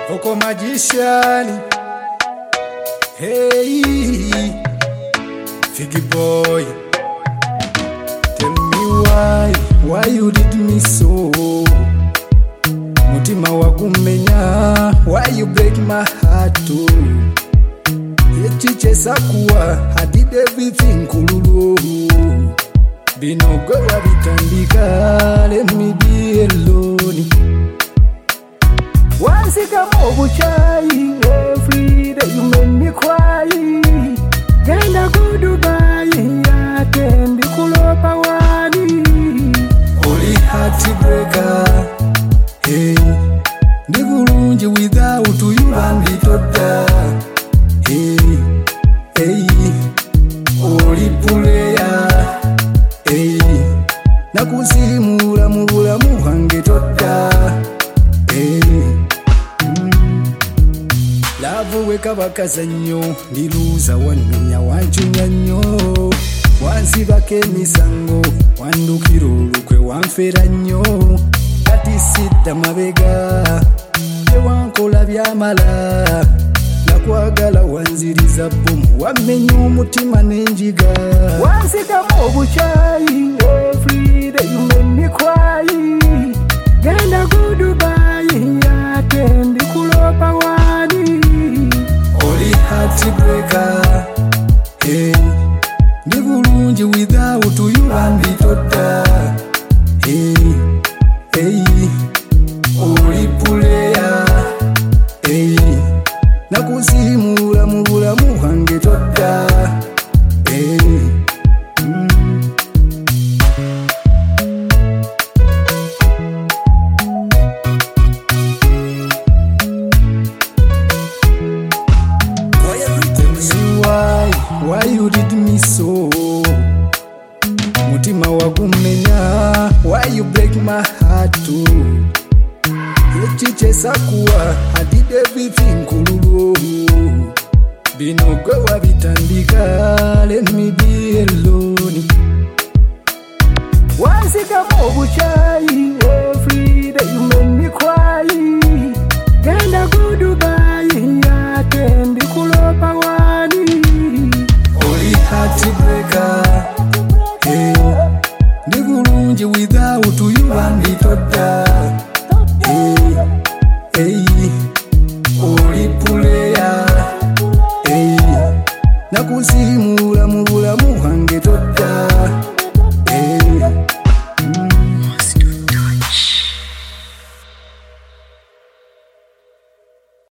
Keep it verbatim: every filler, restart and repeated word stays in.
Oko magician. Hey, Figgy boy, tell me why, why you did me so? Mutima wakumenya, why you break my heart too? Yechiche sakuwa, I did everything kululu. Binogo wabitandika, let me be alone. Once you come over chai, every day you make me cry. Genda go Dubai, atendi kulopa wani. Holy heartbreaker, hey. Ndigulunji without you banditoda, hey, hey. Holy player, hey. Nakusimula mubula muhange toda, hey. Love weka bakaza nnyo ndiluza wannenya wanchunya nnyo wansiibako emisango wandukira olukwe wanfera nnyo kati sidda mabega tewankola byamala nakwagala wanziriza bbomu wammenya omutima n'enjiga wansigamu obukyayi everyday you make me cry genda go Dubai ate ndi kulopa wani Holy heartbreaker, hey. Ndigulunji without you banditoda, hey, hey. Holy player, hey. Nakusimula mubula muhange toda, hey. Mm. Why you did me so? Mutima wakumenya, why you break my heart too? Yechiche sakuwa, I did everything kululu. Binogo wabitandika, let me be alone. Wansigamu obuchai, every day you make